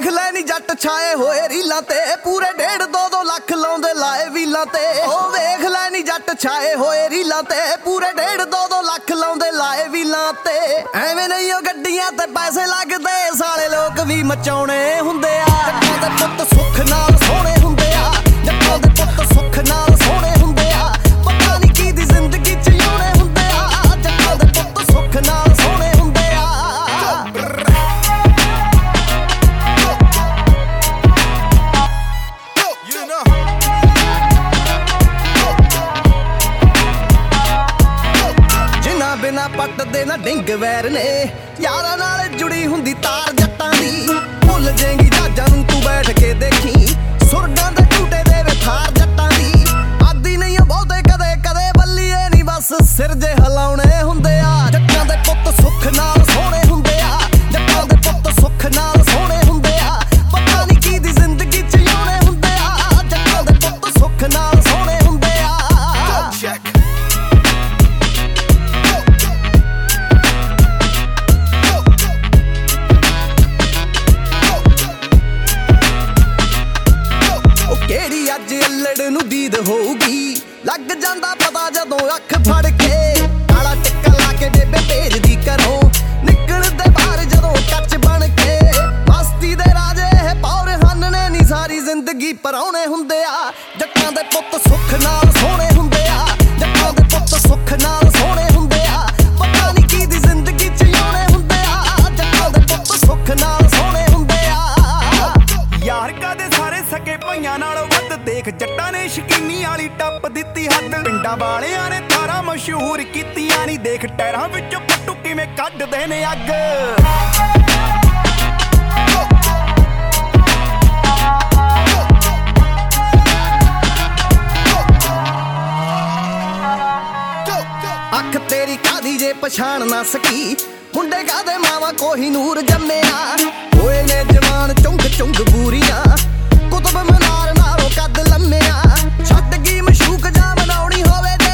ਵੇਖ ਲੈ ਨੀ ਜੱਟ ਛਾਏ ਹੋਏ ਰੀਲਾਂ ਤੇ ਪੂਰੇ 1.5-2 ਲੱਖ ਲਾਉਂਦੇ ਲਾਏ ਵੀਲਾਂ ਤੇ। ਉਹ ਵੇਖ ਲੈ ਨੀ ਜੱਟ ਛਾਏ ਹੋਏ ਰੀਲਾਂ ਤੇ ਪੂਰੇ 1.5-2 ਲੱਖ ਲਾਉਂਦੇ ਲਾਏ ਵੀਲਾਂ ਤੇ। ਐਵੇਂ ਨਹੀਂ ਉਹ ਗੱਡੀਆਂ ਤੇ ਪੈਸੇ ਲੱਗਦੇ ਸਾਲੇ ਲੋਕ ਵੀ ਮਚਾਉਣੇ ਹੁੰਦੇ ਆ। ਜੱਟਾਂ ਦੇ ਪੁੱਤ ਸੁੱਖ ਨਾਲ ਸੋਹਣੇ ਹੁੰਦੇ ਆ, ਜੱਟਾਂ ਦੇ ਪੁੱਤ ਸੁੱਖ ਨਾਲ ਸੋਹਣੇ ਹੁੰਦੇ ਆ। ਪਤਾ ਨਹੀਂ ਕੀ ਦੀ ਜ਼ਿੰਦਗੀ ਚ ਜਿਉਣੇ ਹੁੰਦੇ ਆ, ਜੱਟਾਂ ਦੇ ਪੁੱਤ ਸੁੱਖ ਨਾਲ ਸੋਹਣੇ ਹੁੰਦੇ ਆ। ਜਿਨ੍ਹਾਂ ਬਿਨਾ ਪੱਟਦੇ ਨਾ ਡਿੰਗ ਵੈਰ ਨੇ, ਯਾਰਾਂ ਨਾਲ ਜੁੜੀ ਹੁੰਦੀ ਤਾਰ ਜੱਟਾਂ ਦੀ। ਭੁੱਲ ਜਾਏਗੀ ਜਹਾਜ਼ਾਂ ਨੂੰ ਤੂੰ ਬੈਠ ਕੇ ਦੇਖੀ, ਸੁਰਗਾਂ ਦੇ ਝੂਟੇ ਦੇ ਵਿਥਾਰ ਜੱਟਾਂ ਦੀ। ਆਦੀ ਨਹੀਂ ਬਹੁਤੇ ਕਦੇ ਕਦੇ ਬੱਲੀਏ ਨਹੀਂ ਬਸ ਸਿਰ ਜੇ ਹਿਲਾਉਣੇ ਹੁੰਦੇ ਆ। ਜੱਟਾਂ ਦੇ ਪੁੱਤ ਸੁੱਖ ਨਾਲ ਸੋਹਣੇ ਹੁੰਦੇ ਆ, ਜੱਟਾਂ ਦੇ ਪੁੱਤ ਸੁੱਖ ਨਾਲ ਸੋਹਣੇ ਹੁੰਦੇ ਆ। ਪਤਾ ਨਹੀਂ ਕੀ ਦੀ ਜ਼ਿੰਦਗੀ ਚ ਜਿਉਣੇ ਹੁੰਦੇ ਆ, ਜੱਟਾਂ ਦੇ ਪੁੱਤ ਸੁੱਖ ਨਾਲ ਸੋਹਣੇ ਹੁੰਦੇ ਆ। ਕਿਹੜੀ ਅੱਜ ਅੱਲੜ ਨੂੰ ਦੀਦ ਹੋਊਗੀ, ਲੱਗ ਜਾਂਦਾ ਪਤਾ ਜਦੋਂ ਅੱਖ ਫੜ ਕੇ। ਕਾਲਾ ਟਿੱਕਾ ਲਾ ਕੇ ਬੇਬੇ ਭੇਜਦੀ ਘਰੋਂ, ਨਿਕਲਦੇ ਬਾਹਰ ਜਦੋਂ ਕੱਚ ਬਣ ਕੇ। ਮਸਤੀ ਦੇ ਰਾਜੇ ਇਹ ਪੌਰ ਹਨ ਨੇ ਨੀ ਸਾਰੀ ਜ਼ਿੰਦਗੀ ਪਰਾਉਣੇ ਹੁੰਦੇ ਆ। ਜੱਟਾਂ ਦੇ ਪੁੱਤ ਸੁੱਖ ਨਾਲ ਸੋਹਣੇ ਹੁੰਦੇ ਆ, ਜੱਟਾਂ ਦੇ ਪੁੱਤ ਸੁੱਖ ਨਾਲ ਸੋਹਣੇ ਹੁੰਦੇ ਆ। ਪਤਾ ਨਹੀਂ ਕੀ ਦੀ ਜ਼ਿੰਦਗੀ ਚ ਜਿਉਣੇ ਹੁੰਦੇ ਆ, ਜੱਟਾਂ ਦੇ ਪੁੱਤ ਸੁੱਖ ਨਾਲ ਸੋਹਣੇ ਹੁੰਦੇ ਆ। ਯਾਰ ਕਦੇ ਸਾਰੇ ਸਕੇ ਭਾਈਆਂ ਨਾਲੋਂ ਵੱਧ ਦੇਖ ਜੱਟਾਂ ਨੇ ਸ਼ਕੀਨੀ ਵਾਲੀ ਟੱਪ ਦਿੱਤੀ ਹੱਦ। ਪਿੰਡਾਂ ਵਾਲਿਆਂ ਨੇ ਥਾਰਾਂ ਮਸ਼ਹੂਰ ਕੀਤੀਆਂ ਨੀ, ਦੇਖ ਟਾਇਰਾਂ ਵਿੱਚੋਂ ਪੱਟੂ ਕਿਵੇਂ ਕੱਢਦੇ ਨੇ ਅੱਗ। ਅੱਖ ਤੇਰੀ ਕਾਦੀ ਜੇ ਪਛਾਣ ਨਾ ਸਕੀ, ਮੁੰਡੇ ਕਾਦੇ ਮਾਵਾ ਕੋਹੀਨੂਰ ਜੰਮਿਆ। ਹੋਏ ਨੇ ਜਵਾਨ ਚੁੰਗ ਚੁੰਗ ਬੂਰੀਆਂ, ਕੁਤਬ ਮਨਾਰ ਨਾਲੋਂ ਕੱਦ ਲੰਮਿਆ। ਛੱਡ ਗਈ ਮਸ਼ੂਕ ਜਾਂ ਬਣਾਉਣੀ ਹੋਵੇ